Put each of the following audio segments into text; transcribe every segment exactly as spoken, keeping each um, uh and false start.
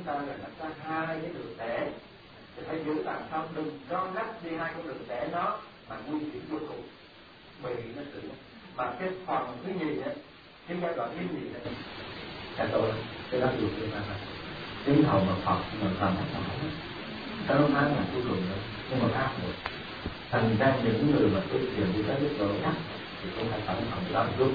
ta là đặt ra hai cái đường rẽ, thì phải giữ làm sao đừng cho ngắt đi hai con đường rẽ đó mà nguy hiểm vô cùng, bị nó tự mà cái phần thứ nhì á, cái giai đoạn thứ nhì này cả tôi cái đó được cái mà tiếng hầu mà Phật mà làm hết nổi cái đó nói là cuối cùng nữa nhưng mà áp được thành ra những người mà tuyệt vời đi tới mức độ khác thì cũng phải cẩn thận lắm luôn,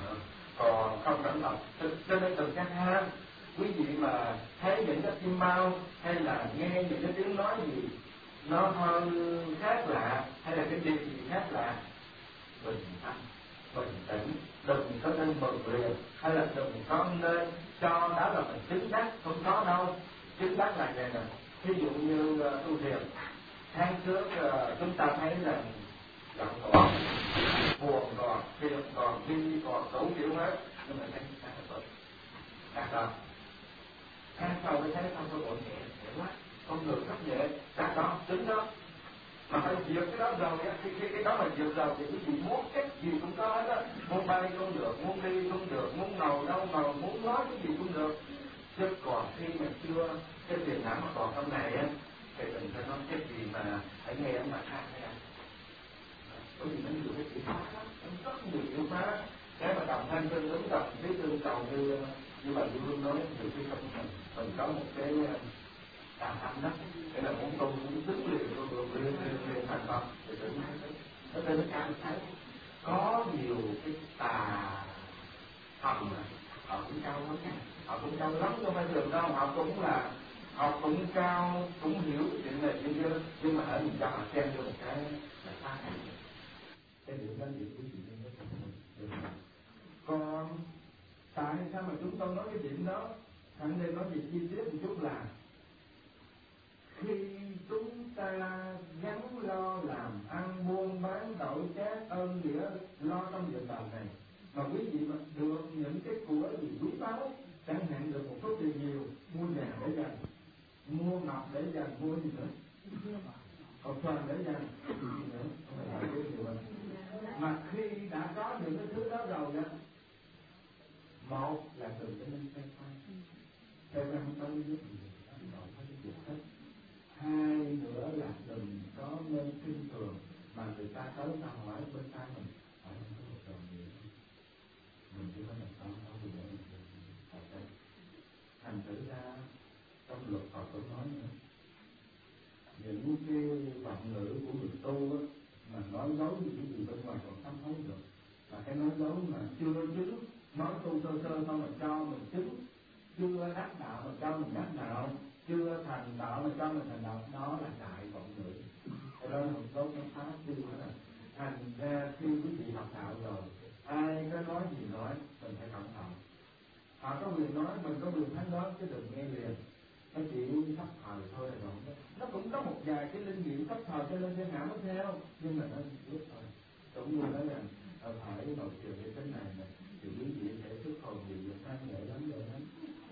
còn không cẩn thận cho nên từng cái ha quý vị mà thấy những cái chim bao hay là nghe những cái tiếng nói gì nó hơi khác lạ hay là cái điều gì khác lạ, bình tâm bình tĩnh, đừng có nên bực liền hay là đừng có nên cho đó là mình chứng đắc, không có đâu. Chứng đắc là vậy nè, ví dụ như uh, tu thiền tháng trước uh, chúng ta thấy là giận còn buồn còn phiền còn đi còn đủ kiểu hết, nhưng mà thấy ta là bực đạt đó tháng sau mới thấy không có bộ nhẹ nhẹ quá con người rất nhẹ đạt đó tính đó mà phải vượt cái đó rồi á, khi cái đó mà vượt rồi thì quý vị muốn cái gì cũng có hết á, muốn bay cũng được, muốn đi cũng được, muốn ngồi đâu ngồi, muốn nói cái gì cũng được. Chứ còn khi mà chưa cái tiền não mà còn trong này á thì mình phải nói cái gì mà phải nghe ông bà khác hay không, bởi vì nó nhiều cái chuyện phá lắm, rất nhiều chuyện phá. Cái mà đồng thanh tương ứng đồng với tương cầu như như bà Dương nói, nhiều khi không mình mình có một cái tà tâm đó, cái là muốn tu muốn đứng liền luôn luôn liền liền liền thành công thì tự nhiên nó tên nó cao thấy có nhiều cái tà thần mà họ cũng cao lắm nha, họ cũng cao lắm không phải thường đâu, họ cũng là họ cũng cao cũng hiểu chuyện này chuyện kia, nhưng mà ở mình cho họ xem cho một cái là xa cách cái điểm đó điểm của chuyện đó. Còn tại sao mà chúng tôi nói cái điểm đó, anh đây nói về chi tiết một chút là khi chúng ta gắn lo làm ăn buôn bán đổi chác ơn nghĩa lo trong việc làm này mà quý vị mà được những cái của gì quý báu, chẳng hạn được một số tiền nhiều, mua nhà để dành, mua ngọc để dành, mua gì nữa, hộp xoàn để dành, gì nữa, không phải là điều này. Mà khi đã có những cái thứ đó rồi đó, một là từ cái minh xem khoan, xem ra không có lý do gì, không có cái việc hết. Hai nữa là đừng có nên kinh thường mà người ta tới ta hỏi bên ta mình hỏi không có một đồng gì, mình chỉ có mình không có gì để mình làm. Thành thử ra trong luật Phật cũng nói nữa, những cái vọng ngữ của người tu á, mà nói dối những cái gì bên ngoài còn không thấy được, là cái nói dối mà chưa chứng, nói tu sơ sơ thôi mà cho mình chứng, chưa đắc đạo mà cho mình đắc đạo, chưa thành đạo mà cho mình thành đạo, đó là đại vọng ngữ. Cái đó là một số cái pháp tiêu đó là thành ra khi quý vị học đạo rồi, ai có nói gì nói mình phải cẩn thận. Họ có quyền nói, mình có quyền phán đoán chứ đừng nghe liền. Nó chỉ thấp thời thôi là rồi. Nó cũng có một vài cái linh nghiệm thấp thời cho nên thiên hạ mới theo, nhưng mà nó biết thôi. Cũng như nói rằng phải nội trường cái tính này này thì quý vị sẽ xuất hồn gì được thanh nhẹ lắm rồi lắm.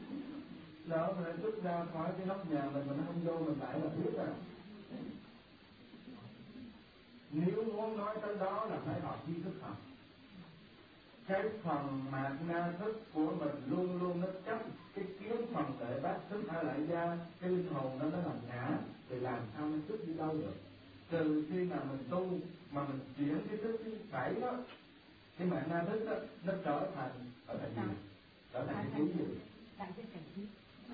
Đó mà nó xuất ra khỏi cái nóc nhà mình mà nó không vô mình lại là biết à. Nếu muốn nói tới đó là phải học tri thức học. Cái phần mạt na thức của mình luôn luôn nó chấp cái kiến phần đệ bát thức hay lại ra cái linh hồn đó nó làm ngã thì làm sao nó xuất đi đâu được. Từ khi nào mình tu mà mình chuyển cái thức thứ bảy đó, cái mạt na thức đó nó trở thành ở thành gì? Trở thành cái kiến gì? Đẳng cái thành kiến.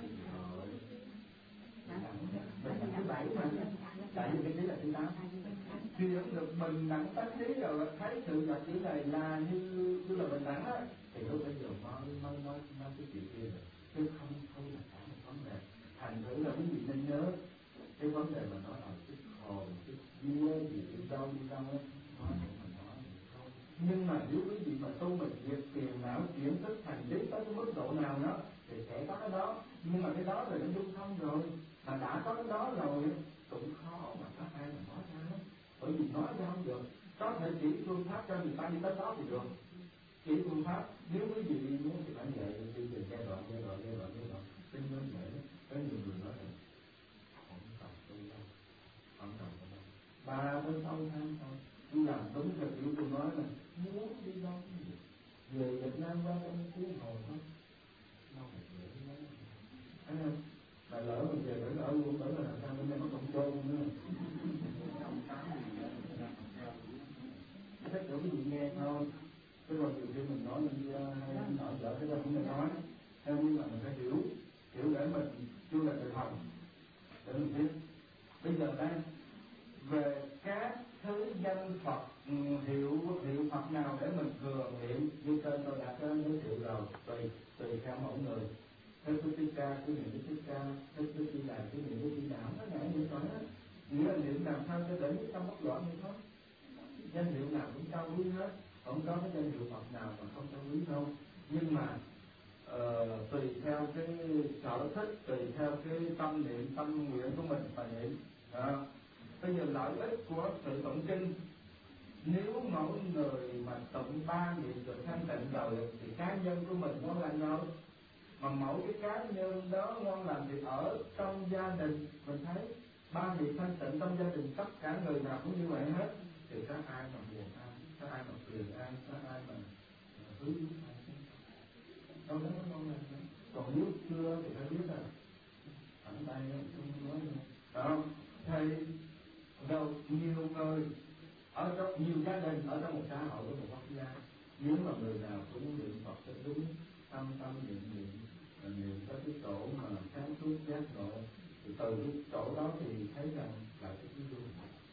Đẳng thứ bảy mà. Tại vì cái kiến là thứ tám. Khi dẫn được bình đẳng tác trí rồi thấy sự vật chữ này là như như là bình đẳng á, thì lúc bây giờ mới mới mới mới cái chuyện kia rồi, chứ không không là cả một vấn đề. Thành thử là quý vị nên nhớ cái vấn đề mà nói ở cái hồn, cái vua gì đi đâu đi đâu á, nói thì mình nói thì không. Nhưng mà nếu quý vị mà tu mình diệt tiền não chuyển thức thành trí tới cái mức độ nào đó thì sẽ có cái đó, nhưng mà cái đó là nó dung thông rồi, mà đã có cái đó rồi cũng khó mà có ai mà nói ra hết. Bởi vì nói ra không được, có thể chỉ phương pháp cho người ta đi tới đó thì được, chỉ phương pháp. Nếu quý vị muốn thì phải vậy, đi từ giai đoạn giai đoạn giai đoạn giai đoạn tính nói vậy đó. Có nhiều người nói là không cần tôi đâu, không cần tôi đâu, ba bốn sáu tháng thôi, tôi làm đúng theo kiểu tôi nói là muốn đi đâu cũng được, về Việt Nam qua trong tiếng hồ thôi, đâu phải dễ lắm, thấy không? mà lỡ mình về phải ở luôn tới là làm sao bên đây nó không chôn nữa. Chắc để quý vị nghe thôi, cái rồi nhiều khi mình nói mình hay nọ vợ cái đó không nên nói, theo nhưng mà mình phải hiểu, hiểu để mình chưa là đời thần để mình biết. Bây giờ đây về các thứ danh Phật, hiệu hiệu Phật nào để mình thường niệm như trên tôi đã có giới thiệu rồi, tùy tùy theo mỗi người. Thế tôi thích ca cứ niệm thích ca, thế tôi đi đà cứ niệm đi đà, nó ngại như vậy đó. Nghĩa là niệm làm sao cho để cái tâm bất loạn như thôi. Danh hiệu nào cũng cao quý hết, không có cái danh hiệu Phật nào mà không cao quý đâu. Nhưng mà uh, tùy theo cái sở thích, tùy theo cái tâm niệm, tâm nguyện của mình mà niệm. À, bây giờ lợi ích của sự tụng kinh, nếu mỗi người mà tụng ba niệm được thanh tịnh rồi thì cá nhân của mình ngon lành rồi. Mà mỗi cái cá nhân đó ngon lành thì ở trong gia đình mình thấy ba niệm thanh tịnh trong gia đình tất cả người nào cũng như vậy hết. Thì có ai mà buồn ai, có ai mà phiền ai, có ai mà hứa ai, đâu đó nó ngon lành. Còn nếu chưa thì phải biết là thẳng tay không nói nữa. Đó, thì đâu nhiều người ở trong nhiều gia đình, ở trong một xã hội của một quốc gia, nếu mà người nào cũng niệm Phật cho đúng tâm tâm niệm niệm niệm tới cái chỗ mà sáng suốt giác ngộ, thì từ cái chỗ đó thì thấy rằng là cái ví dụ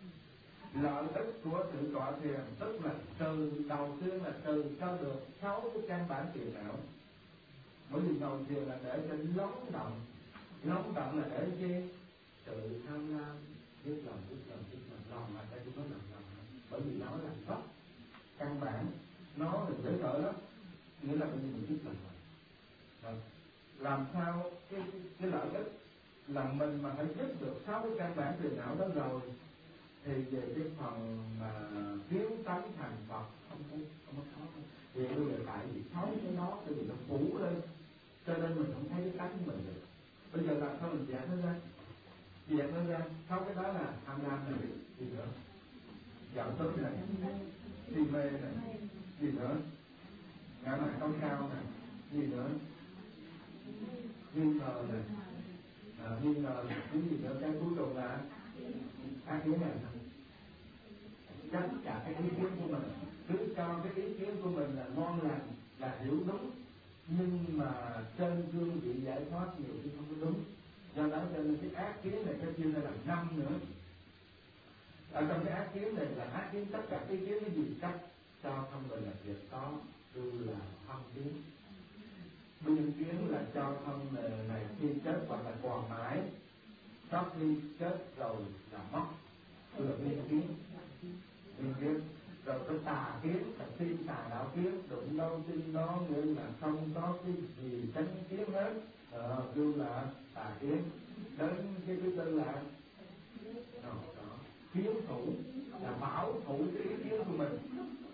lợi ích của sự tọa thiền, tức là từ đầu tiên là từ cho được sáu cái căn bản phiền não. Bởi vì ngồi thiền là để cho lắng động, lắng động là để chi? Sự tham lam, biết lòng, biết lòng, biết lòng, lòng mà ta chỉ có lòng lòng. Bởi vì nó là gốc căn bản, nó là dễ sợ lắm, nghĩa là bây giờ mình biết lòng rồi. Làm sao cái, cái, cái lợi ích là mình mà phải giúp được sáu cái căn bản phiền não đó rồi, thì về cái phần mà kiến tánh thành Phật không có không có khó. Vì bây giờ tại vì sáu cái đó thì nó phủ lên, cho nên mình không thấy cái tánh của mình được. Bây giờ làm sao mình dẹp nó ra? Dẹp nó ra, sáu cái đó là tham lam này, gì nữa? Dạo tức này, si mê này, gì nữa? Ngã mạn cao cao này, gì nữa? Nghi ngờ này, à, nghi ngờ cái gì nữa? Cái cuối cùng là ác kiến này. Tất cả cái ý kiến của mình, cứ cho cái ý kiến của mình là ngon lành, là hiểu đúng, nhưng mà trên cương vị giải thoát nhiều khi không có đúng. Do đó cho nên cái ác kiến này cái chia ra làm năm nữa. Ở trong cái ác kiến này là ác kiến tất cả cái ý kiến cái gì cách cho thân mình là việc có, dù là thân kiến. Biên kiến là cho thân này khi chết hoặc là còn mãi, sau khi chết rồi là mất, tức là biên kiến. Biên kiến rồi cái tà kiến là tin tà đạo kiến, đụng đâu tin đó nghĩa là không có cái gì chánh kiến hết, ờ, kêu là tà kiến. Đến cái thứ tư là đó, đó. Kiến thủ là bảo thủ cái ý kiến của mình.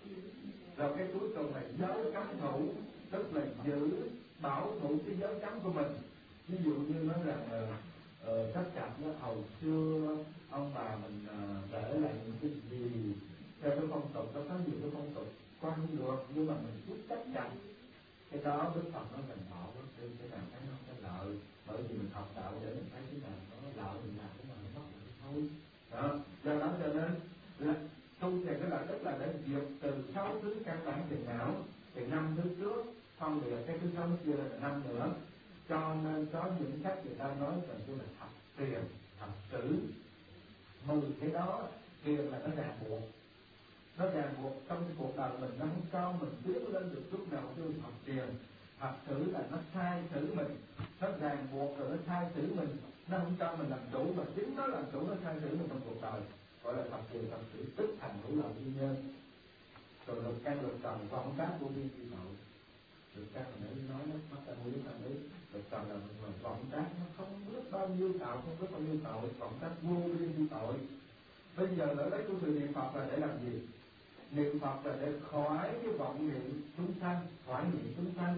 Rồi cái cuối cùng là giới cấm thủ, tức là giữ bảo thủ cái giới cấm của mình. Ví dụ như nói rằng uh, tất cả nó hồi xưa ông bà mình uh, để lại những cái gì theo cái phong tục, nó có nhiều cái phong tục qua không được, nhưng mà mình cứ chắc chắn cái đó Đức Phật nó mình bỏ nó đi cái nào thấy nó có lợi, bởi vì mình học đạo để mình thấy cái nào nó lợi mình làm cái nào nó mất thì thôi. Đó, do đó cho nên là tu thiền cái lợi ích là để diệt từ sáu thứ căn bản phiền não, thì năm thứ trước không được cái thứ sáu thứ kia là năm nữa. Cho nên có những cách người ta nói rằng tôi là thập thiền, thập sử, mười cái đó thiền là nó ràng buộc, nó ràng buộc trong cái cuộc đời mình, nó không cho mình tiến lên được lúc nào tôi học thiền. Thập sử là nó sai xử mình, nó ràng buộc rồi nó sai xử mình, nó không cho mình làm chủ, mà chính nó làm chủ, nó sai xử mình trong cuộc đời, gọi là thập thiền thập sử, tức thành hữu lợi nguyên nhân. Rồi lục căn lục trần vọng tác của vi vi tội, lục căn là nãy nói nó mắt ta muốn tâm lý, lục trần là mình vọng tác nó không biết bao nhiêu tạo, không biết bao nhiêu tội, vọng tác vô biên vi tội. Bây giờ lợi ích của sự niệm Phật là để làm gì? Niệm Phật là để khỏi cái vọng niệm chúng sanh, khỏi niệm chúng sanh.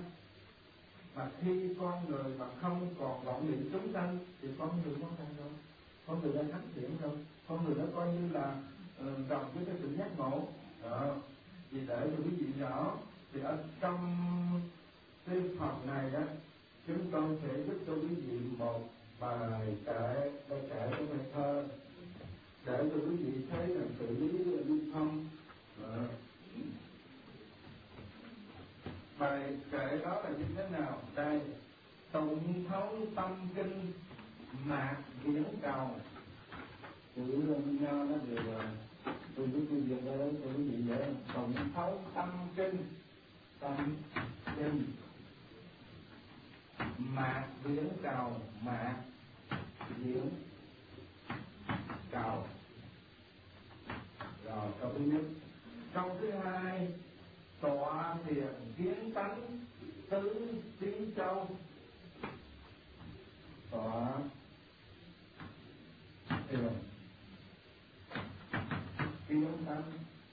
Mà khi con người mà không còn vọng niệm chúng sanh thì con người có thành đâu, con người đang thánh thiện rồi, con người nó coi như là uh, gần với cái sự giác ngộ. Đó. Vì để cho quý vị rõ thì ở trong cái phần này á, chúng tôi sẽ giúp cho quý vị một bài kệ bài kệ trong bài thơ để cho quý vị thấy là xử lý liên thông. À, bài kệ đó là như thế nào? Đây: tụng thấu tâm kinh mạc viễn cầu. Chữ nho nó đều từ cái句việc đó cho quý vị dễ. Tụng thấu tâm kinh, tâm kinh mạc viễn cầu, mạc viễn cầu. Rồi câu thứ nhất. Câu thứ hai: tọa thiền kiến tánh tứ trí châu. Tọa thiền kiến tánh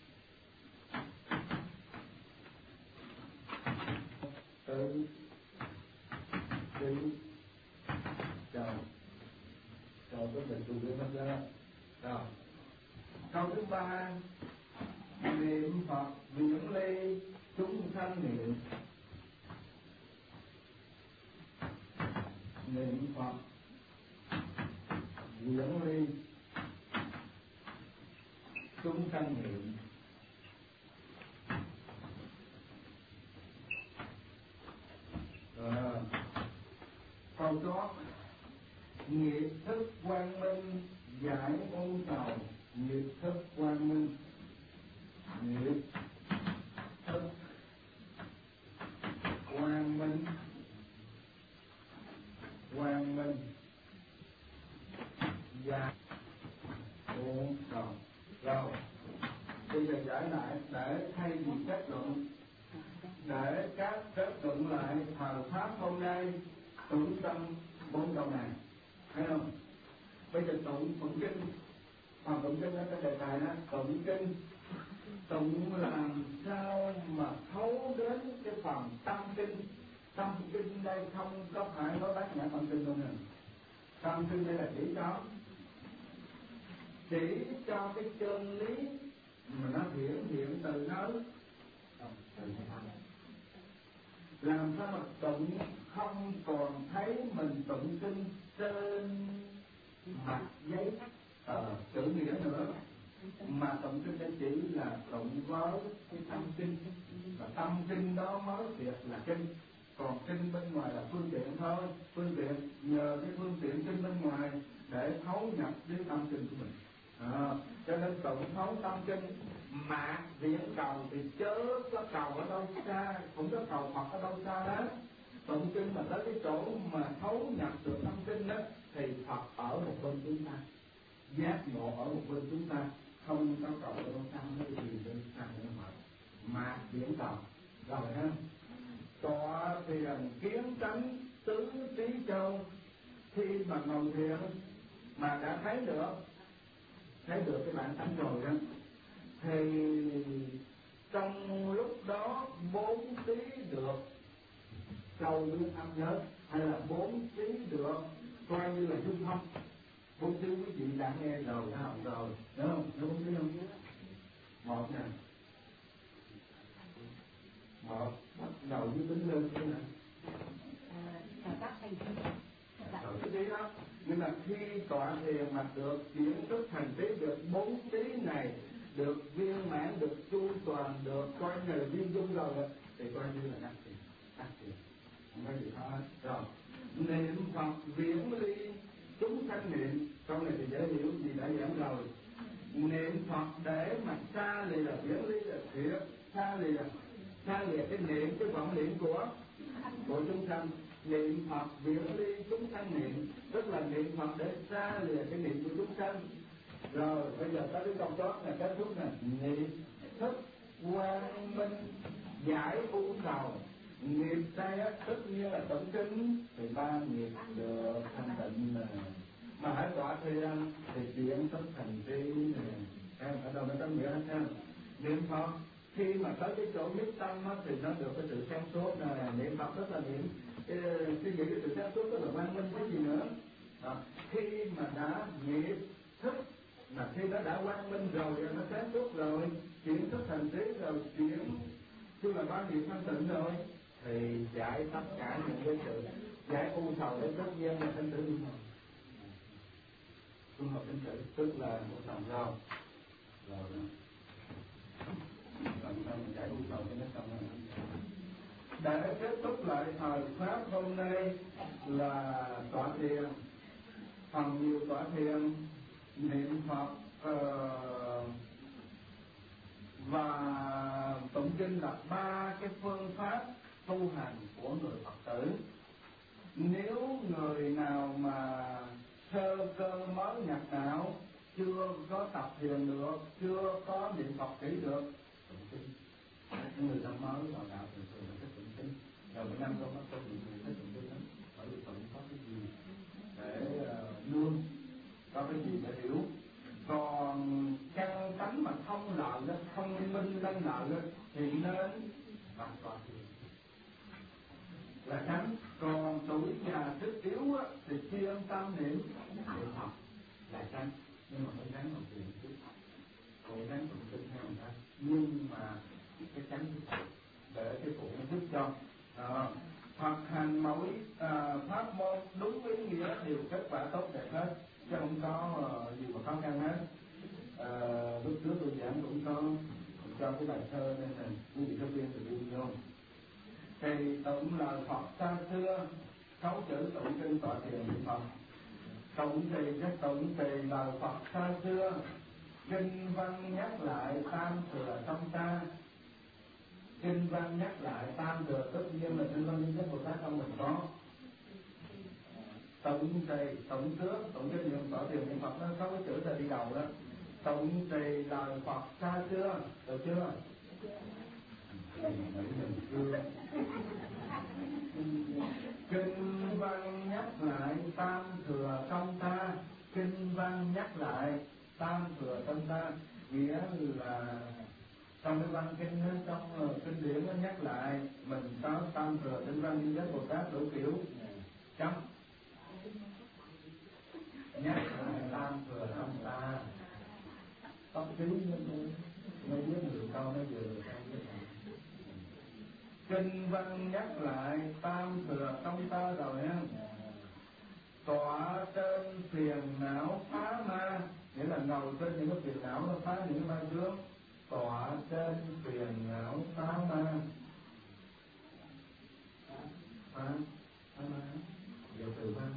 tứ trí châu. Châu tức là chủ nghĩa pháp ra. Rồi câu thứ ba: niệm Phật viễn ly chúng sanh niệm. Niệm Phật viễn ly chúng sanh niệm. À, câu chót: nghiệp thức quang minh giải u sầu. Nghiệp thức quang minh, nghiệp thức quang minh, quang minh giải u sầu. Rồi bây giờ giải lại để thay vì kết luận, để các kết luận lại thờ pháp hôm nay tụng tâm bốn câu này, thấy không? Bây giờ tụng tụng kinh, hoặc tụng kinh ở cái đề tài đó, tụng kinh tụng làm sao mà thấu đến cái phần tâm kinh. Tâm kinh đây không có phải nói bát nhã tâm kinh đâu nè. Tâm kinh đây là chỉ cho chỉ cho cái chân lý mà nó hiển hiện từ nơi làm sao mà tụng không còn thấy mình tụng kinh trên mặt giấy tờ chữ nghĩa nữa, mà tụng kinh đây chỉ là tụng với cái tâm kinh, và tâm kinh đó mới thiệt là kinh. Còn kinh bên ngoài là phương tiện thôi, phương tiện nhờ cái phương tiện kinh bên ngoài để thấu nhập với tâm kinh của mình. À, cho nên tụng thấu tâm kinh mạc viễn cầu thì chớ có cầu ở đâu xa, cũng có cầu Phật ở đâu xa đó. Tụng kinh mà tới cái chỗ mà thấu nhập được tâm kinh đó thì Phật ở một bên chúng ta, giác ngộ ở một bên chúng ta, không có cầu ở đâu xa hết thì bên xa nữa mà mạc viễn cầu. Rồi ha, tọa thiền kiến tánh tứ trí châu. Khi mà ngồi thiền mà đã thấy được thấy được cái bản tánh rồi đó, thì trong lúc đó bốn trí được châu biến âm giới, hay là bốn trí được coi như là dung thông. Bốn trí quý vị đã nghe rồi, đã học rồi, đúng không? Đúng không? Không? Một nè, một bắt đầu với tính lên thế này. Rồi cái trí đó, nhưng mà khi tọa thiền mà được chuyển thức thành trí, được bốn trí này được viên mãn, được chu toàn, được coi như là viên dung rồi, thì coi như là đắc thiền, đắc thiền, không có gì hết. Rồi niệm Phật viễn ly chúng sanh niệm, câu này thì dễ hiểu vì đã giảng rồi. Niệm Phật để mà xa lìa là viễn ly là thiệt, xa lìa xa lìa cái niệm, cái vọng niệm của của chúng sanh. Niệm Phật viễn ly chúng sanh niệm, tức là niệm Phật để xa lìa cái niệm của chúng sanh. Rồi bây giờ tới cái câu chót này, kết thúc này: niệm thức quang minh giải u sầu. Nghiệp đây á, tất nhiên là tụng kinh thì ba nghiệp được thanh tịnh nè, mà hãy tọa thiền thì chuyển thức thành trí nè. Em ở đâu nó có nghĩa hết ha. Niệm Phật khi mà tới cái chỗ nhất tâm á, thì nó được cái sự sáng suốt nè. Niệm Phật tức là niệm suy nghĩ cái sự sáng suốt, tức là quang minh cái gì nữa. Đó. Khi mà đã nghiệp thức là khi nó đã quang minh rồi, nó sáng suốt rồi, chuyển thức thành trí rồi, chuyển tức là ba nghiệp thanh tịnh rồi, thì giải tất cả những cái sự giải u sầu để tất nhiên là thanh tịnh. Trung hợp tính chữ tức là một dòng dầu rồi đó. Làm sao mình giải dầu cho nó xong rồi. Để kết thúc lại thời pháp hôm nay là tọa thiền, phần nhiều tọa thiền, niệm Phật uh, và tụng kinh là ba cái phương pháp tu hành của người Phật tử. Nếu người nào mà sơ cơ mới nhập não, chưa có tập thiền được, chưa có niệm Phật kỹ được, tụng kinh. Những người ta mới vào đạo thường thường là thích tụng kinh. Rồi mỗi năm tôi có những người thích tụng kinh lắm, bởi vì tụng có cái gì để uh, nương, có cái gì để hiểu. Còn căn tánh mà thông lợi đó, thông minh lanh lợi đó, thì nên bằng tọa thiền là tránh. Còn tuổi già sức yếu á, thì chuyên tâm niệm niệm Phật là tránh. Nhưng mà phải tránh bằng thiền trước, còn tránh tụng kinh theo người ta. Nhưng mà cái tránh để cái phụ nó giúp cho đó. Thực hành mỗi à, pháp môn đúng ý nghĩa đều kết quả tốt đẹp hết, chứ không có uh, gì mà khó khăn hết. À, lúc trước tôi giảng cũng có cũng cho cái bài thơ nên là quý vị giáo viên thì đi vô thì tụng lời Phật xa xưa, sáu chữ tụng kinh tọa thiền niệm Phật. Tụng thì cái tụng thì lời Phật xa xưa, kinh văn nhắc lại tam thừa trong ta. Kinh văn nhắc lại tam thừa tất nhiên là kinh văn Như Lai Bồ Tát trong mình có. Tụng trì, tụng trước, tụng cái niệm tọa thiền niệm Phật nó sáu cái chữ là đi đầu đó. Tụng trì lời Phật xa xưa, được chưa? Kinh văn nhắc lại tam thừa trong ta. Kinh văn nhắc lại tam thừa trong ta nghĩa là trong cái văn kinh đó, trong kinh điển nó nhắc lại mình có tam thừa tinh văn Như Lai Bồ Tát đủ kiểu chấm nhắc lại tam thừa trong ta. Tóc ký mới biết được câu nó vừa được câu biết. Kinh văn nhắc lại tam thừa trong ta rồi ha. Tọa trên phiền não phá ma, nghĩa là ngồi trên những cái phiền não nó phá những cái ma chướng. Tọa trên phiền não phá ma, phá phá ma giờ từ văn.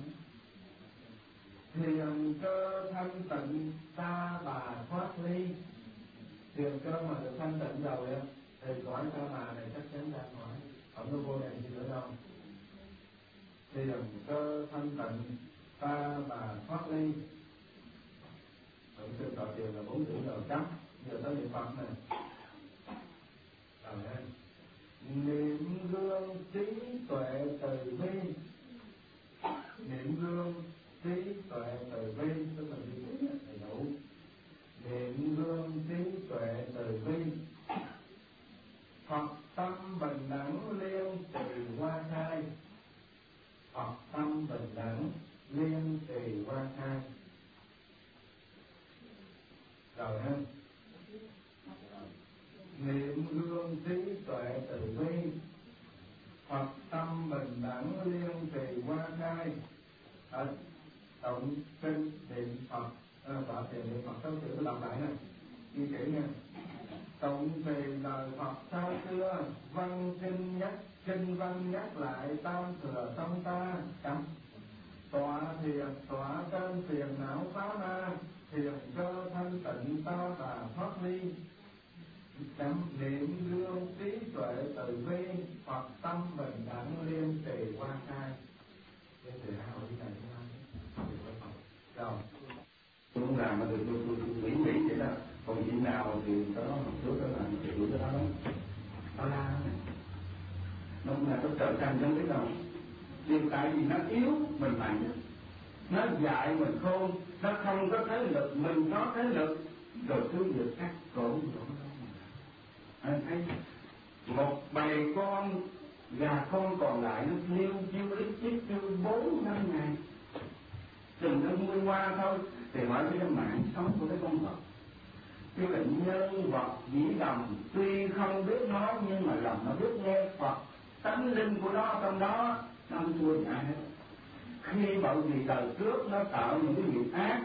Thiền cơ thanh tịnh ta bà thoát ly. Thiền cơ mà được thanh tịnh rồi thì cõi ta bà này chắc chắn ra khỏi, không có vô này gì nữa đâu. Thiền cơ thanh tịnh ta bà thoát ly. Tụng kinh tọa thiền là bốn chữ đầu chấm. Giờ tới niệm Phật này. Rồi đây. Niệm gương trí tuệ từ bi. Niệm gương trí tuệ từ bi tức là niệm đầy đủ. Niệm gương trí tuệ từ bi. Phật tâm bình đẳng liên trì hoa khai. Phật tâm bình đẳng liên trì hoa khai. Rồi ha. Niệm gương trí tuệ từ bi. Phật tâm bình đẳng liên trì hoa khai. Ở tụng kinh niệm Phật, tọa thiền niệm Phật sáu chữ tôi đọc lại nè, ghi kỹ nha. Tụng trì lời Phật xa xưa, văn kinh nhắc, kinh văn nhắc lại tam thừa trong ta. Chấm. Tọa thiền, tọa trên phiền não phá ma, thiền cơ thanh tịnh ta bà thoát ly. Chấm. Niệm gương trí tuệ từ bi, Phật tâm bình đẳng liên trì hoa khai. Liên trì hai hội này đúng không? Rồi. Tôi không làm mà được, tôi, tôi, tôi nghĩ nghĩ vậy đó. Còn chuyện nào thì có học trước đó là thì đuổi cái đó lắm. Đó la này. Nó cũng là nó trở thành trong cái đầu. Nhưng tại vì nó yếu, mình mạnh. Nó dại mình khôn, nó không có thế lực, mình có thế lực. Rồi cứ việc cắt cổ rồi. Anh thấy một bầy con gà con còn lại nó liêu chiêu ít chiếc chiêu bốn năm ngày. Chừng nó nuôi hoa thôi thì hỏi cái mạng sống của cái con vật. Chứ là nhân vật dĩ đồng, tuy không biết nó nhưng mà lòng nó biết nghe Phật, tánh linh của nó trong đó, nó không thua gì ai hết. Khi bởi vì đời trước nó tạo những cái nghiệp ác,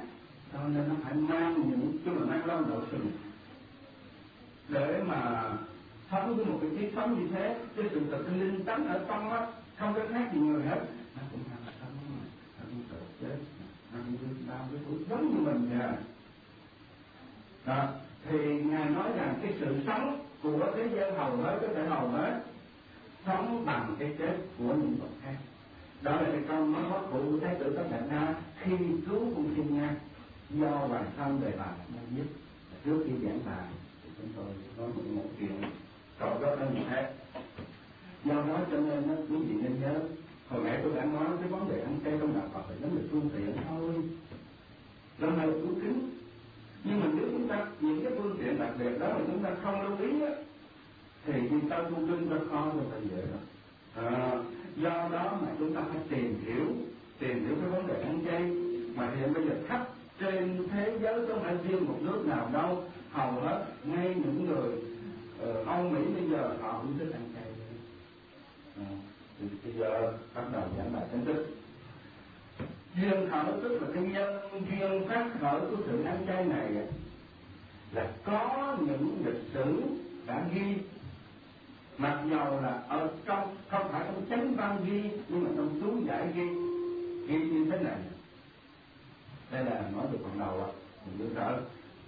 cho nên nó phải mang những cái mà mang lao độ sừng để mà sống với một cái trí sống như thế, cái sự tự linh tánh ở trong á không có khác gì người hết, nó cũng đang sống mà nó cũng tự chết, nó cũng đau cái tuổi giống như mình vậy. Đó, thì ngài nói rằng cái sự sống của thế gian hầu hết có thể hầu hết sống bằng cái chết của những vật khác. Đó là cái câu nói hót cụ của Thái tử Tất Đạt Đa khi cứu con chim Nga do Hoàng Thân về bà đã giết. Trước khi giảng bài thì chúng tôi nói một, một chuyện cậu rất là như thế. Do đó cho nên đó, quý vị nên nhớ, hồi nãy tôi đã nói cái vấn đề ăn chay trong đạo Phật thì nó là phương tiện thôi, nó là cứu kính. Nhưng mà nếu chúng ta những cái phương tiện đặc biệt đó mà chúng ta không lưu ý á, thì khi ta tu kinh rất khó cho ta dễ đó. À, do đó mà chúng ta phải tìm hiểu tìm hiểu cái vấn đề ăn chay mà hiện bây giờ khắp trên thế giới không phải riêng một nước nào đâu, hầu hết ngay những người uh, Âu Mỹ bây giờ họ cũng thích ăn chay. À, thì bây giờ bắt đầu giảng bài chính thức. Duyên khởi tức là cái nhân duyên phát khởi của sự ăn chay này là có những lịch sử đã ghi, mặc dầu là ở trong không phải trong chánh văn ghi nhưng mà trong chú giải ghi ghi như thế này. Đây là nói được phần đầu ạ, mình đưa trở.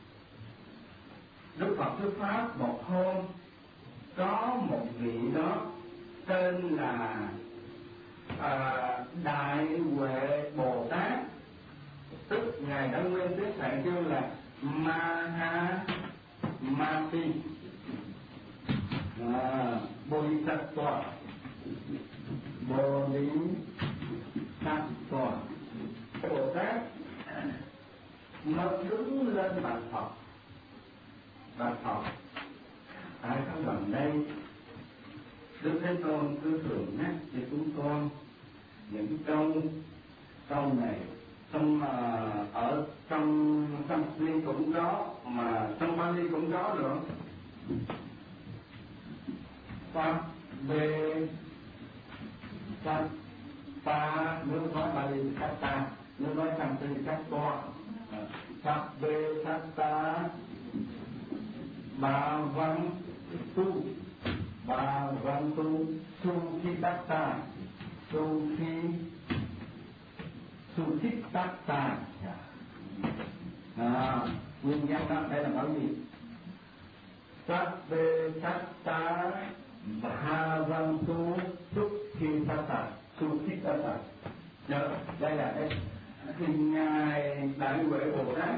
Đức Phật thuyết pháp một hôm có một vị đó tên là à, Đại Huệ Bồ Tát, tức ngài đã nguyên tiếng Phạn kêu là Maha Mati à, Bodhisattva Bodhisattva Bồ Tát nó đứng lên bạch Phật. Bạch Phật, tại sao gần đây Đức Thế Tôn cứ thường nhắc cho chúng con những câu câu này, trong uh, ở trong trong liên cũng có, mà trong Bali cũng có nữa. Pháp bê sát ta, nếu nói Bali sát ta, nếu nói trong kinh sát to, pháp bê sát ta ba văn tu ba văn tu su khi tát ta su khi su khi tát ta. À, nguyên nhân đó đây là nói gì? Sát bê sát ta ba văn tu su khi tát ta su khi tát ta. Nhớ đây là đây thì ngài Đại Huệ Bồ Tát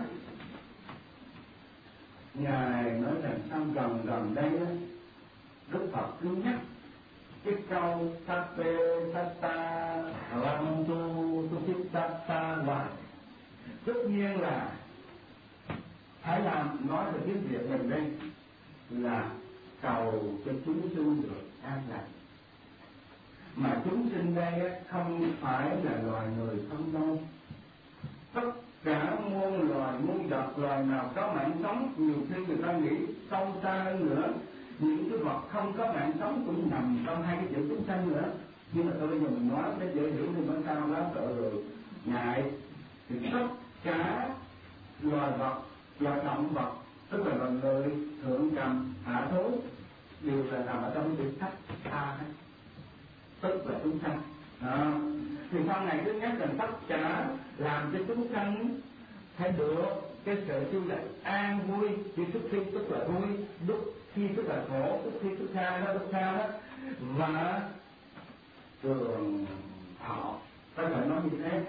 ngài nói rằng trong gần gần đây á, Đức Phật cứ nhắc cái câu Sape Satta Ramantu Susittata hoài. Tất nhiên là phải làm, nói về cái việc mình đây là cầu cho chúng sinh được an lành. Mà chúng sinh đây không phải là loài người không đâu, tất cả muôn loài muôn vật, loài nào có mạng sống, nhiều khi người ta nghĩ sâu xa hơn nữa, những cái vật không có mạng sống cũng nằm trong hai cái chữ chúng sanh nữa. Nhưng mà tôi bây giờ mình nói để dễ hiểu thì mới sao đó sợ rồi ngại. Thì tất cả loài vật, loài động vật, tức là loài người, thượng cầm, hạ thú, đều là nằm ở trong chữ thách tha hết, tức là chúng sanh. Đó. Thì sau này cứ nhắc rằng tất cả làm cho chúng sanh phải được cái sự tu là an vui, thì xuất khi tức là vui, đúc khi tức là khổ, tức khi tức tha đó, tức tha đó, và trường thọ. Ta phải nói như thế.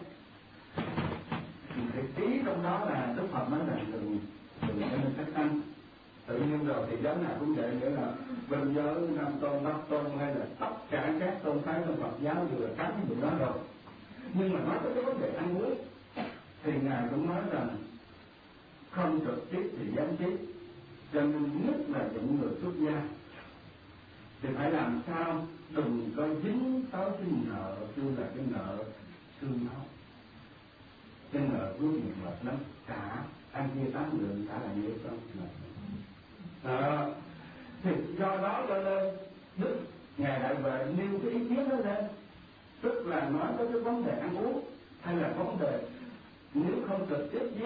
Thì ý trong đó là Đức Phật nói rằng đừng đừng có nên cách sanh. Tự nhiên rồi thì giống nào cũng vậy, nghĩa là bên giới Nam Tôn, Bắc Tôn hay là tất cả các tôn phái trong Phật giáo đều là cấm cái đó rồi. Nhưng mà nói tới cái vấn đề ăn uống thì ngài cũng nói rằng không trực tiếp thì gián tiếp, cho nên nhất là những người xuất gia thì phải làm sao đừng có dính tới cái nợ, chưa là cái nợ xương máu, cái nợ của nhiều mệt lắm, cả ăn chia tám lượng cả là nhiều không. À, thì do đó cho nên Đức ngài Đại Huệ nêu cái ý kiến đó lên, tức là nói tới cái vấn đề ăn uống hay là vấn đề nếu không trực tiếp giết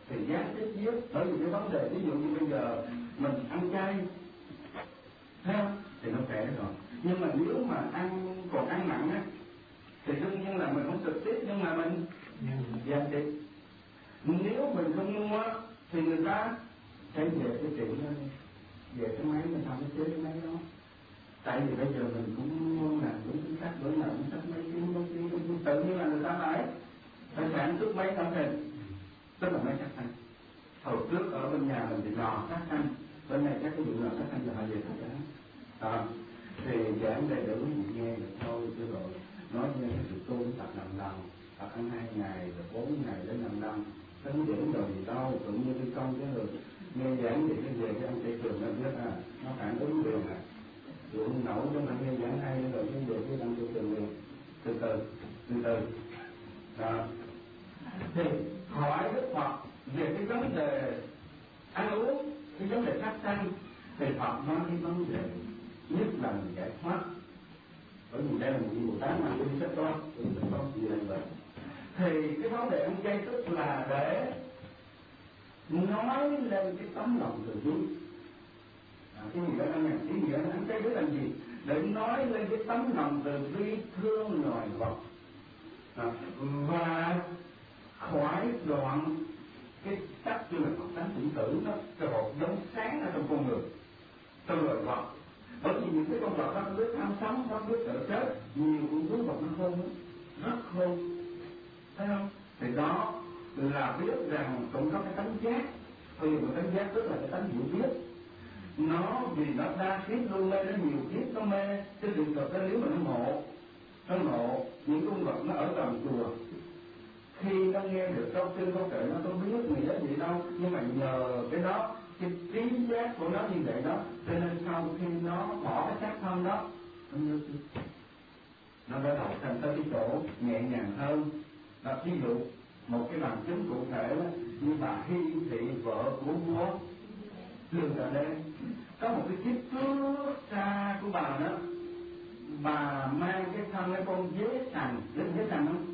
thì gián tiếp giết. Bởi vì cái vấn đề ví dụ như bây giờ mình ăn chay, thấy không? Thì nó khỏe rồi. Nhưng mà nếu mà ăn còn ăn mặn á, thì đương nhiên là mình không trực tiếp nhưng mà mình gián tiếp. Nếu mình không mua thì người ta sẽ về cái chuyện đó, về cái máy mình làm cái chế cái máy đó. Tại vì bây giờ mình cũng muốn làm đúng chính xác, bữa nào cũng sách mấy tiếng, mấy tiếng, mấy tiếng, tự nhiên là người ta phải phải sản xuất máy phát thanh, tức là máy phát thanh. Hồi trước ở bên nhà mình thì lò phát thanh, bên này các cái vụ lò phát thanh là họ về tất cả. À, thì giảng đầy đủ gì nghe được thôi, chứ rồi nói như cái sự tu tập năm năm, tập ăn hai ngày, rồi bốn ngày đến năm năm, nó không dẫn rồi gì đâu, cũng như cái công cái người nghe giảng thì cái về cái ông thầy trường nó biết à, nó phản ứng liền à. Dụ nổi trong phải nghe giảng hay rồi cái về cái ông thầy trường liền, từ từ, từ từ. Đó. Thì hỏi Đức Phật về cái vấn đề ăn uống, cái vấn đề phát sanh, thì Phật nói cái vấn đề nhất là mình giải thoát. Bởi vì đây là một vị Bồ Tát mà tôi sẽ có, tôi sẽ có gì là vậy. Thì cái vấn đề ăn chay tức là để nói lên cái tấm lòng từ bi. À, cái gì đó ăn cái gì đó ăn chay để làm gì? Để nói lên cái tấm lòng từ bi thương loài vật. À, và khỏi đoạn cái cách như là Phật tánh tưởng tử đó, cái hồn giống sáng ở trong con người, trong loài vật. Bởi vì những cái con vật nó không biết tham sống, nó biết sợ chết, nhiều con thú vật nó khôn, rất khôn, thấy không? Thì đó là biết rằng cũng có cái tánh giác, thì một tánh giác tức là cái tánh hiểu biết. Nó vì nó đa kiếp luôn mê, nó nhiều kiếp nó mê, chứ đừng thực ra nếu mà nó ngộ, nó ngộ những con vật nó ở tầm chùa. Khi nó nghe được câu kinh câu kệ nó không biết nghĩa gì đâu, nhưng mà nhờ cái đó, cái trí giác của nó như vậy đó, cho nên sau khi nó bỏ cái xác thân đó, nó nhớ chứ, nó đã đầu thành tới cái chỗ nhẹ nhàng hơn. Đó, ví dụ một cái bằng chứng cụ thể đó, như bà Hy Thị vợ của vua Lương Tọa Đen, có một cái kiếp trước xa của bà đó, bà mang cái thân cái con dế sành, biết dế sành không?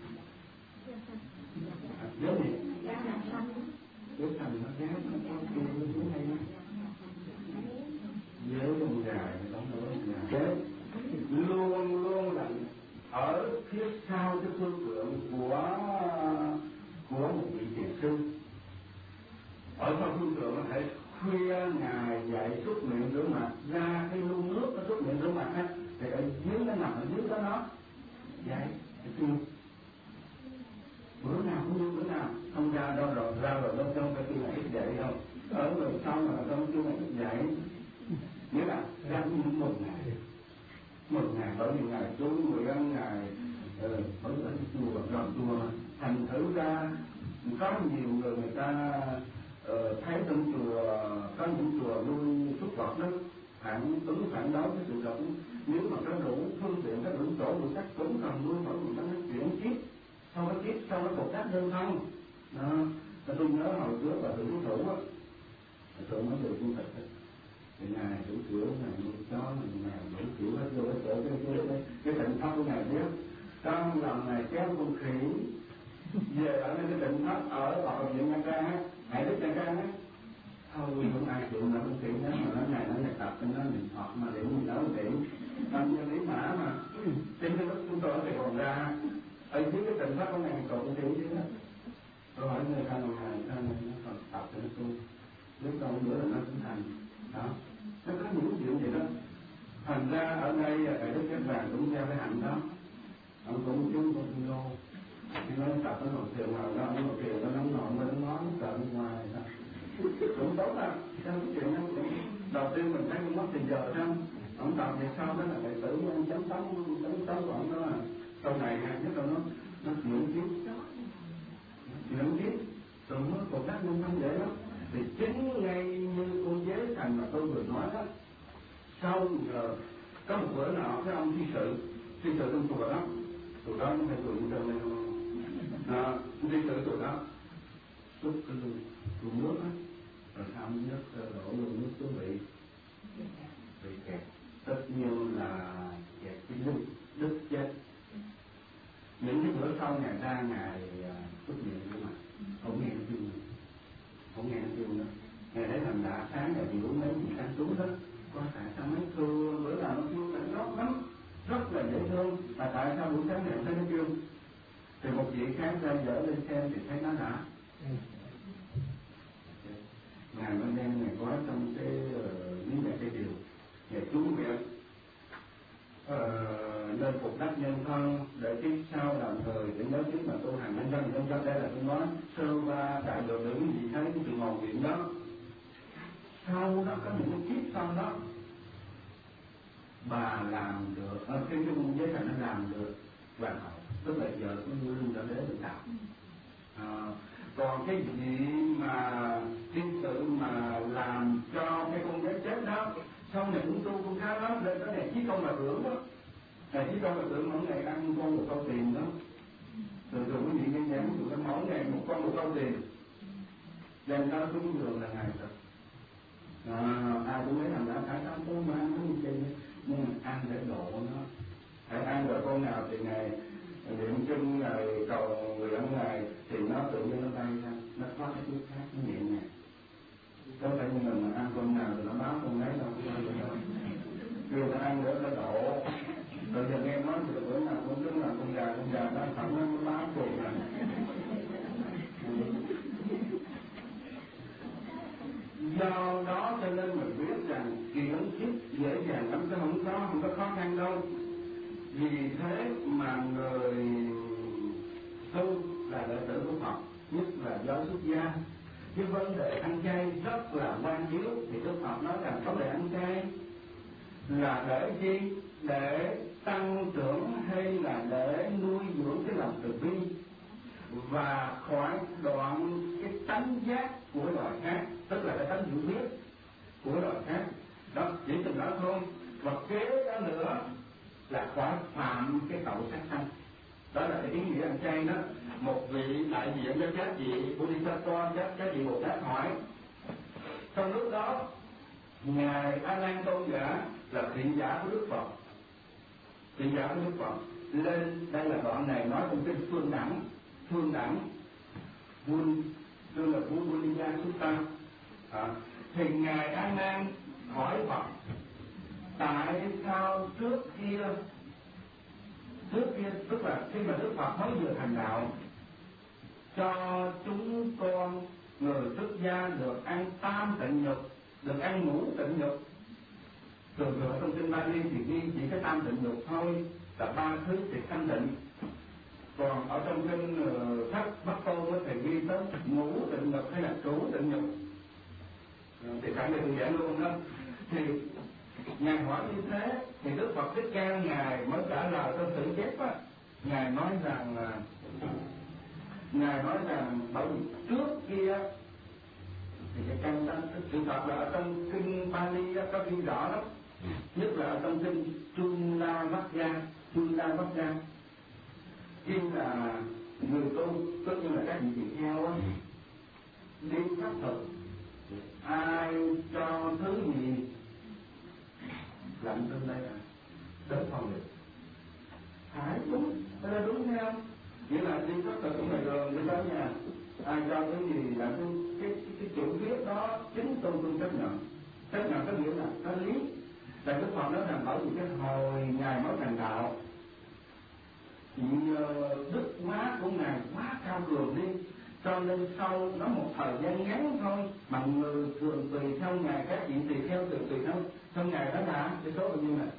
Dế gì? Dế sành nó gác nó có kia nó xuống hay lắm. Dế con dài nó đóng lỗ dài. Dế luôn luôn là ở phía sau cái phương tượng của của một vị thiền sư. Ở sau phương tượng nó thể khuya ngài dạy xuất miệng rửa mặt, ra cái lu nước nó xuất miệng rửa mặt á, thì ở dưới nó nằm ở dưới đó nó dạy cái kêu bữa nào cũng như bữa nào không ra đâu rồi ra rồi đâu trong cái kêu này ít dạy đâu, ở người sau mà trong kêu này ít dạy, nghĩa là ra cũng một ngày một ngày bởi vì ngày chú mười lăm ngày ở ở chùa vận động chùa, thành thử ra có nhiều người người ta uh, thấy trong chùa có những chùa nuôi súc vật đó, phản ứng phản đối cái sự động, nếu mà có đủ phương tiện, có đủ chỗ đủ cách cũng cần nuôi, bởi vì nó chuyển kiếp sau cái kiếp sau nó cột cách đơn thân đó. Tôi nhớ hồi trước là thượng thủ thủ á, thượng nó được du lịch thì ngài đủ kiểu ngài nuôi chó ngài đủ kiểu hết vô cái chỗ cái cái cái, cái tỉnh thất của ngài biết trong lòng ngài kéo con khỉ về ở cái tỉnh thất ở ở viện Nha Trang á, ngài Đức Nha Trang á, thôi không ai chịu nữa con khỉ đó mà nói ngài nó nhạc tập cho nó niệm Phật mà niệm gì đó niệm làm như lý mã mà trên cái lúc chúng tôi ở Sài Gòn ra ở dưới cái tỉnh thất của ngài còn con khỉ chứ đó. Tôi hỏi người ta là ngài ta nó tập cho nó tu, lúc đâu nữa là nó cũng thành đó. Nó có những chuyện vậy đó. Thành ra ở đây cái Đức Giác Vàng cũng theo cái hạnh đó, ông cũng chứng con kinh lô, khi nói tập nó ngồi thiền nào đó, ông ngồi thiền nó nóng nọn nó nói sợ bên ngoài đó cũng tốt à. Trong cái chuyện đó cũng đầu tiên mình thấy cũng mất tiền giờ xong ông tập thì sau đó là đệ tử ông chấm tấm chấm tấm của ông đó là sau này ha, nhất là nó nó chuyển kiếp chuyển kiếp rồi nó còn các môn không dễ lắm. Thì chính ngay như con dế thành mà tôi vừa nói đó, sau giờ có một bữa nọ cái ông thi sự thi sự trong chùa đó, tụi đó nó phải tụi như trên đây à, thi sự tụi đó xúc cái luồng nước á, rồi sau mới nhấc đổ luồng nước xuống bị bị kẹt, tất nhiên là kẹt cái đứt đứt chết. Những cái bữa sau ngày ra ngày xuất hiện nhưng mà không nghe cái chuyện ra dở lên xem thì thấy nó đã. Ngài mới đem Ngài có trong cái lý giải cái điều Ngài chú nguyện nên uh, phục đắc nhân thân để kiếp sau làm người để nói trước mà tu hành nhân dân nhân dân. Đây là tôi nói sơ qua đại độ để quý vị thấy cái sự màu nguyện đó. Sau đó có những cái kiếp sau đó bà làm được ở cái chung giới thành nó làm được hoàn hảo, tức là giờ có như lưu đã đến được đạo. À, còn cái gì mà thiên sự mà làm cho cái con giới chết đó, sau này cũng tu cũng khá lắm, lên cái này chí công là tưởng đó, này chí công là tưởng mỗi ngày ăn con một câu tiền đó, thường thường quý vị nghe nhắn tụi nó mỗi ngày một con một câu tiền, dành ra xuống đường là ngày rồi. À, ai cũng nói rằng đã phải ăn tôi mà ăn cái gì chơi, nhưng ăn để độ nó, hãy ăn rồi con nào thì ngày niệm kinh ngày cầu nguyện ngày thì nó tự nhiên nó bay ra, nó thoát cái chút khác nó nhẹ nhàng. Có phải như mình mà ăn con nào thì nó báo con đấy đâu, không ăn được đâu. Kêu nó ăn để nó độ. Rồi giờ nghe nói thì bữa nào cũng đứng là con gà con gà nó thẳng nó báo cùng là. Do đó cho nên mình biết rằng kiến kiếp dễ dàng lắm, chứ không có không có khó khăn đâu. Vì thế mà người tu là đệ tử của Phật, nhất là do xuất gia, cái vấn đề ăn chay rất là quan yếu. Thì Đức Phật nói rằng vấn đề ăn chay là để gì? Để tăng trưởng hay là để nuôi dưỡng cái lòng từ bi và khỏi đoạn cái tánh giác của loài khác, tức là cái tánh hiểu biết của loài khác. Đó, chỉ từng đó thôi. Và kế đó nữa là khỏi phạm cái tội sát sanh. Đó là cái ý nghĩa ăn chay đó. Một vị đại diện cho các vị Bodhisattva, các các vị Bồ Tát hỏi, trong lúc đó ngài A Nan Tôn giả là thiện giả của Đức Phật, thiện giả của Đức Phật lên, đây là đoạn này nói trong kinh Phương Đẳng, Phương Đẳng Buôn, tức là Buôn Buôn Gia Sutta. À, thì ngài A Nan hỏi Phật, tại sao trước kia trước kia tức là khi mà Đức Phật mới vừa thành đạo, cho chúng con người xuất gia được ăn tam tịnh nhục, được ăn ngũ tịnh nhục. Thường thường trong kinh Bali thì ghi chỉ cái tam tịnh nhục thôi, là ba thứ tiệc thanh tịnh. Còn ở trong kinh uh, Thất Bắc Tôn thì ghi tới ngũ tịnh nhục hay là cửu tịnh nhục. Thì cả này tôi giảng luôn đó. Thì ngài hỏi như thế thì Đức Phật Thích Ca ngài mới trả lời trong sự chép á, ngài nói rằng là ngài nói rằng bởi vì trước kia thì cái căn tánh sự thật là ở trong kinh Pali đó có ghi rõ lắm, nhất là ở trong kinh Chulavakkha, Chulavakkha ghi là người tu tất nhiên là các vị tỳ kheo á đi khắc thực, ai cho thứ gì lạnh trên đây là đến phòng được, phải đúng, đây là đúng hay không? Nghĩa là đi khắc thực cũng là đường đi đến nhà, ai cho cái gì là cái cái cái, cái chữ viết đó chính tôi tôi chấp nhận, chấp nhận có nghĩa là có lý. Tại Đức Phật nói rằng bởi vì cái hồi ngài mới thành đạo, nhờ đức má của ngài quá cao cường đi, cho nên sau nó một thời gian ngắn thôi mà người thường tùy theo ngài, các vị tùy theo từ tùy theo theo ngài đó là cái số bao nhiêu này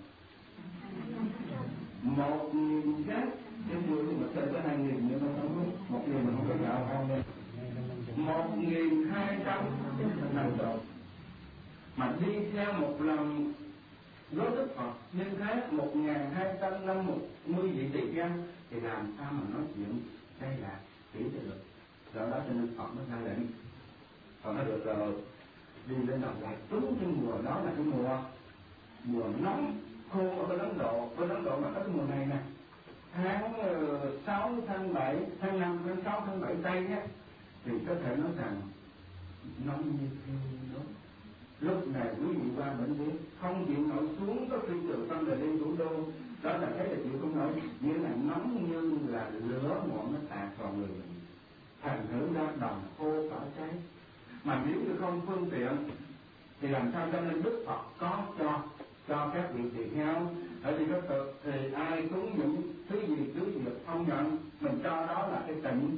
một nghìn khác, cái mười mà chơi có hai nghìn nhưng mà không có một nghìn mà không có gạo không nên một nghìn hai trăm năm độ mà đi theo một lần đối Đức Phật như thế một nghìn hai trăm năm một mươi vị tỳ kheo thì làm sao mà nói chuyện đây là kỹ cho được. Do đó cho nên Phật mới ra lệnh, Phật nói được rồi đi lên đầu lại đúng cái mùa đó là cái mùa mùa nóng khô ở bên Ấn Độ, bên Ấn Độ mà có cái mùa này nè, tháng sáu, tháng bảy, tháng năm, tháng sáu, tháng bảy tây á, thì có thể nói rằng nóng như thiêu đốt. Lúc này quý vị qua bệnh viện không chịu nổi xuống, có khi từ tâm là lên thủ đô, đó là thấy là chịu không nổi, nghĩa là nóng như là lửa ngọn nó tạt vào người mình, thành thử ra đồng khô cỏ cháy. Mà nếu như không phương tiện thì làm sao? Cho nên Đức Phật có cho cho các vị tỳ kheo ở đi các cực thì ai cúng những thứ gì thứ gì không nhận, mình cho đó là cái tịnh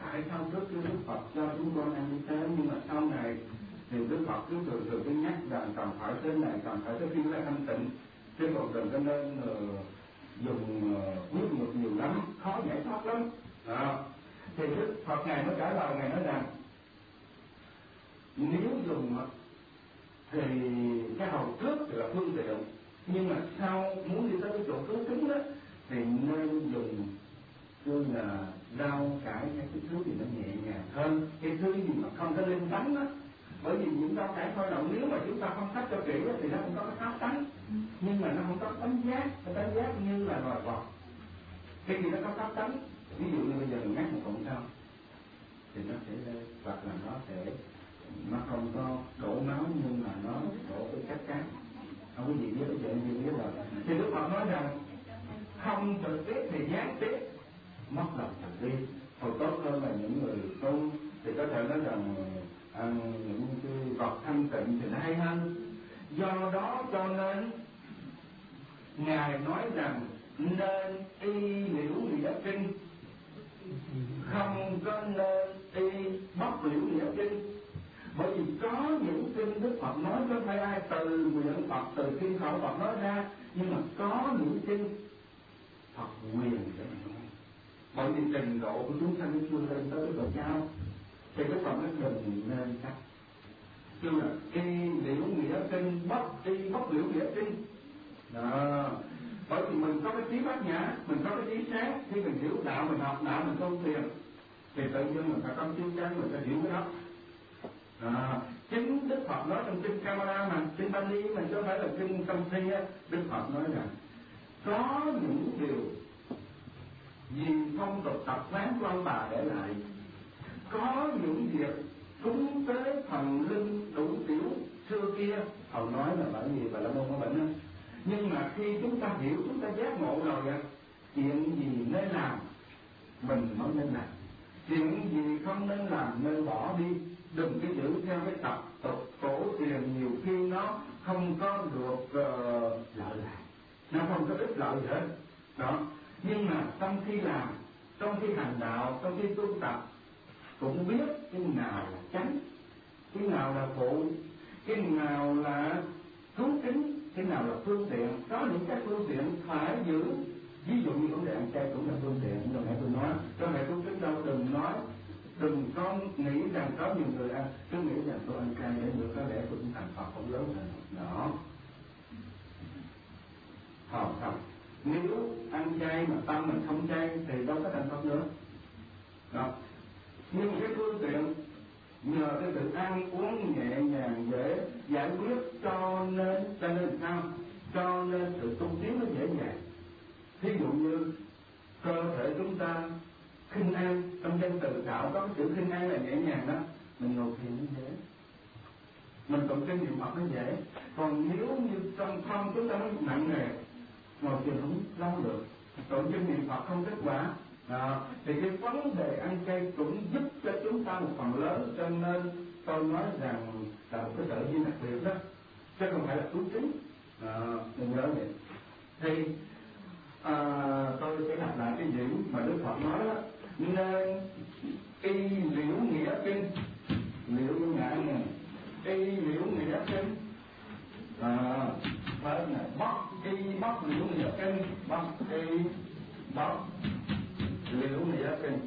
phải sau trước cái Đức Phật cho chúng con ăn như thế, nhưng mà sau này thì Đức Phật cứ thường thường cứ nhắc rằng cần phải thế này, cần phải thế kia để thanh tịnh, chứ còn đừng có nên uh, dùng uh, quyết ngược nhiều lắm, khó giải thoát lắm. Đó. Thì Đức Phật ngài mới trả lời, ngài nói rằng nếu dùng thì cái hầu trước thì là phương tiện, nhưng mà sau muốn đi tới cái chỗ cứu kính đó thì nên dùng như là rau cải hay cái thứ gì nó nhẹ nhàng hơn, cái thứ gì mà không có lên tánh đó. Bởi vì những rau cải thôi động nếu mà chúng ta không cắt cho kỹ thì nó không có cái pháp tánh, nhưng mà nó không có tánh giác, cái tánh giác như là loài bò. Cái gì nó có pháp tánh, ví dụ như bây giờ mình ngắt một cọng rau thì nó sẽ lên, hoặc là nó sẽ nó không có đổ máu nhưng mà nó đổ cái cát cát. Không có gì biết cái chuyện gì biết rồi. Thì Đức Phật nói rằng không trực tiếp thì gián tiếp, mất lòng từ bi. Còn tốt hơn là những người tu thì có thể nói rằng ăn những cái vật thanh tịnh thì nó hay hơn. Do đó cho nên ngài nói rằng nên y liễu nghĩa kinh, không có nên y bất liễu nghĩa kinh. Bởi vì có những kinh Đức Phật nói có phải ai từ miệng Phật, từ kinh khẩu Phật nói ra, nhưng mà có những kinh Phật quyền để mà nói. Bởi vì trình độ của chúng sanh chưa lên tới độ cao, thì Đức Phật nói đừng nên cắt. Chứ là y liễu nghĩa kinh, bất y bất liễu nghĩa kinh. Đó. Bởi vì mình có cái trí bát nhã, mình có cái trí sáng, khi mình hiểu đạo, mình học đạo, mình tu thiền, thì tự nhiên mình phải tâm chiếu chắn, mình phải hiểu cái đó. À, chính Đức Phật nói trong kinh Kamala mà, kinh Bali mà chứ không phải là kinh Tâm Thi á. Đức Phật nói rằng có những điều vì phong tục tập quán của ông bà để lại, có những việc cúng tế thần linh đủ kiểu xưa kia, hầu nói là bởi vì bà la môn có bệnh á. Nhưng mà khi chúng ta hiểu, chúng ta giác ngộ rồi vậy, chuyện gì nên làm mình mới nên làm, chuyện gì không nên làm nên bỏ đi. Đừng cái giữ theo cái tập tục cổ truyền, nhiều khi nó không có được uh, lợi lạc, nó không có ích lợi gì hết. Đó. Nhưng mà trong khi làm, trong khi hành đạo, trong khi tu tập, cũng biết cái nào là chánh, cái nào là phụ, cái nào là cứu kính, cái nào là phương tiện. Có những cái phương tiện phải giữ, ví dụ như vấn đề ăn chay cũng là phương tiện. Rồi mẹ tôi nói, cho mẹ cứu kính đâu, đừng nói, đừng có nghĩ rằng có nhiều người ăn, cứ nghĩ rằng tôi ăn chay để được có lẽ tôi cũng thành Phật không lớn hơn. Đó. Không, không. Nếu ăn chay mà tâm mình không chay thì đâu có thành Phật nữa. Đó. Nhưng mà cái phương tiện nhờ cái sự ăn uống nhẹ nhàng dễ giải quyết, cho nên cho nên sao? Cho nên sự tu tiến nó dễ dàng. Thí dụ như cơ thể chúng ta khinh an, trong danh từ đạo có cái chữ khinh an là nhẹ nhàng đó, mình ngồi thiền nó dễ, mình tụng kinh niệm Phật nó dễ. Còn nếu như trong thân chúng ta nó nặng nề, ngồi thiền không lâu được, tụng kinh niệm Phật không kết quả. À, thì cái vấn đề ăn chay cũng giúp cho chúng ta một phần lớn, cho nên tôi nói rằng là một cái tự nhiên đặc biệt đó, chứ không phải là cứu chính. À, mình nhớ vậy. Thì à, tôi sẽ lặp lại cái gì mà Đức Phật nói đó, nên y liễu nghĩa kinh, liễu như ngại này, y liễu nghĩa kinh, à, phải là bất y bất liễu nghĩa kinh, bất y bất liễu nghĩa kinh.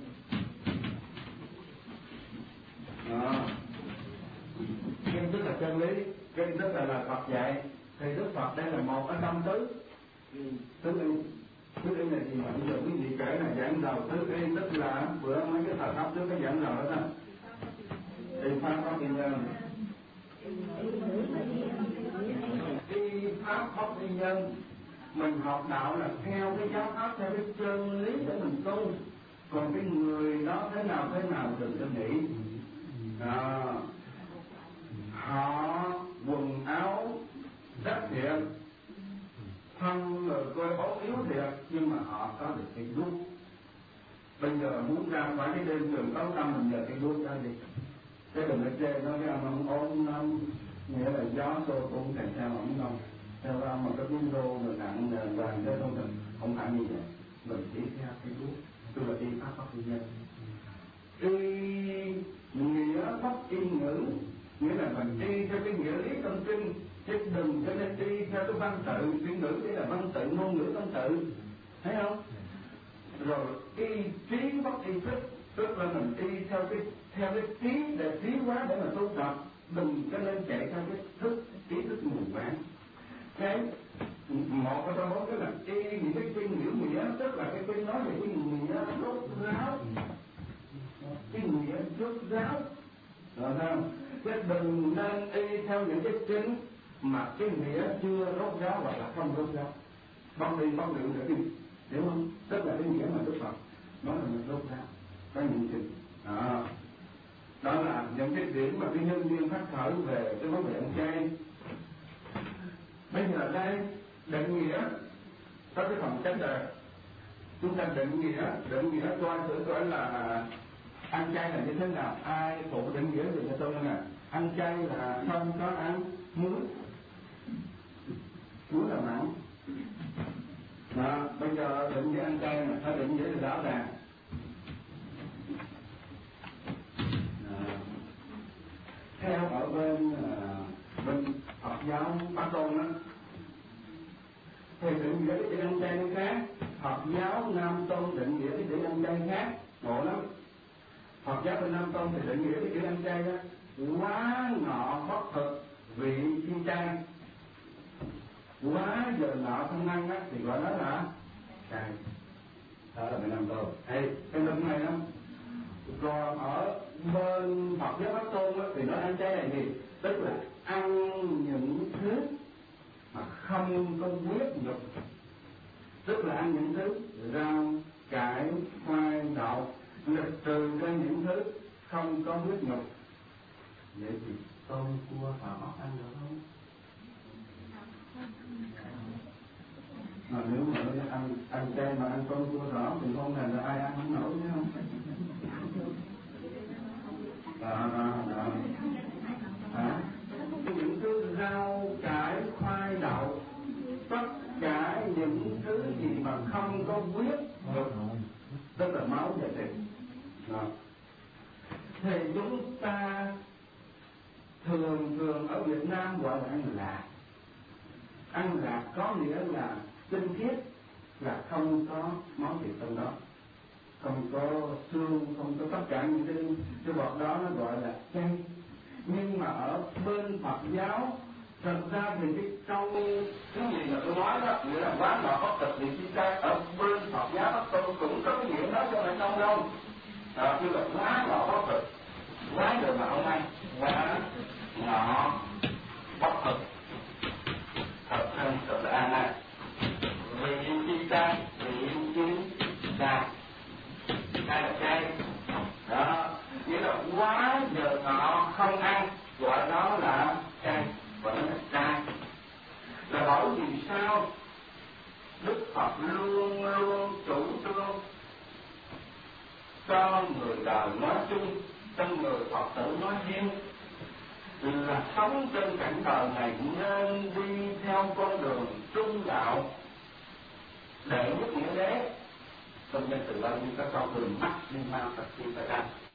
À, kinh tức là chân lý, kinh tức là là Phật dạy. Thì Đức Phật đây là một ở trong tứ tứ y. Tứ y là gì mà bây giờ quý vị kể là giảng đầu tứ y, tức là bữa mấy cái thời pháp trước cái giảng đầu đó đó, thì pháp pháp thiên nhân, y pháp pháp thiên nhân. Mình học đạo là theo cái giáo pháp, theo cái chân lý để mình tu. Còn cái người đó thế nào thế nào đừng có nghĩ. À, họ quần áo rất thiện, thân người coi ốm yếu thiệt, nhưng mà họ có được cái đuốc. Bây giờ muốn ra khỏi cái đêm trường tấu tâm mình giờ cái đuốc ra đi. Cái đừng có chê nó cái ông ông ốm nó nghĩa là gió xô cũng thành sao ổng đâu. Theo ông mà có tiếng rô rồi nặng đoàn thế không, không phải như vậy. Mình chỉ theo cái đuốc, tức là đi pháp pháp thiên nhân. y nghĩa bất y ngữ, nghĩa là mình y theo cái nghĩa lý tâm kinh, chứ đừng cho nên y theo cái văn tự. Chữ ngữ đây là văn tự, ngôn ngữ tâm tự, thấy không? Rồi y trí bất y thức, tức là mình y theo cái theo cái trí để trí hóa để mà tu tập, đừng cho nên chạy theo cái thức ý thức mù quáng. Cái một ở trong đó cái là y những cái kinh hiểu nghĩa, tức là cái kinh nói về cái nghĩa rốt ráo, cái nghĩa rốt ráo, rồi sao? Chứ đừng nên y theo những cái kinh mà cái nghĩa chưa rốt ráo hoặc là không rốt ráo, băng đi băng điệu để đi, hiểu không? Tức là cái nghĩa mà Đức Phật nói là mình rốt ráo, có những chừng đó. Đó là những cái điểm mà cái nhân viên phát khởi về cái vấn đề ăn chay. Bây giờ đây định nghĩa có cái phần chánh đề, chúng ta định nghĩa định nghĩa coi thử coi là ăn chay là như thế nào. Ai phụ định nghĩa thì cho tôi nè. Ăn chay là không có ăn muối, muối là mặn. Đó, bây giờ định nghĩa ăn chay là phải định nghĩa là rõ ràng. Theo ở bên uh, bên Phật giáo Bắc Tôn đó, thì định nghĩa cái chữ ăn chay nó khác. Phật giáo Nam Tôn định nghĩa cái chữ ăn chay khác, ngộ lắm. Phật giáo bên Nam Tôn thì định nghĩa cái chữ ăn chay đó quá ngọ bất thực vị chi chay, quá giờ nọ không ăn á thì gọi đó là chay. Đó là bên Nam Tôn. Hey, cái bên này lắm. Còn ở bên Phật giáo Bắc Tôn đó, thì nói ăn chay là gì? Tức là ăn những thứ mà không có huyết nhục, tức là ăn những thứ rau, cải, khoai, đậu, lịch trừ ra những thứ không có huyết nhục. Vậy thì tôm, cua, thỏ ăn được không? Mà nếu mà nó ăn ăn chay mà ăn tôm, cua, thỏ thì không thành là ai ăn không nổi nhá không? Đó, đó, đó. À, những thứ rau, cải, khoai, đậu, tất cả những thứ gì mà không có huyết nhục, tức là máu và thịt. Đó. Thì chúng ta thường thường ở Việt Nam gọi là ăn lạc. Ăn lạc có nghĩa là tinh khiết, là không có máu thịt trong đó, không có xương, không có tất cả những cái cái vật đó, nó gọi là chay. Nhưng mà ở bên Phật giáo thật ra thì cái câu cái gì mà tôi nói đó nghĩa là quá ngọ bất thực vị chi chay, ở bên Phật giáo Bắc Tôn cũng có cái nghĩa đó cho phải không đâu. Đó, như là quá ngọ bất thực, quá giờ mà không ăn, quá ngọ bất thực, thật thân thật là ăn này. Vị chi chay, vị chi chay, chay là chay. Đó, nghĩa là quá giờ nọ không ăn, gọi đó là chay, gọi đó là chay. Là bởi vì sao? Đức Phật luôn luôn chủ trương cho người đời nói chung, cho người Phật tử nói riêng, là sống trên cảnh đời này nên đi theo con đường trung đạo, đệ nhất nghĩa đế. Trong nhân từ lâu như các con đường mắt đi mau thật chi phải ra.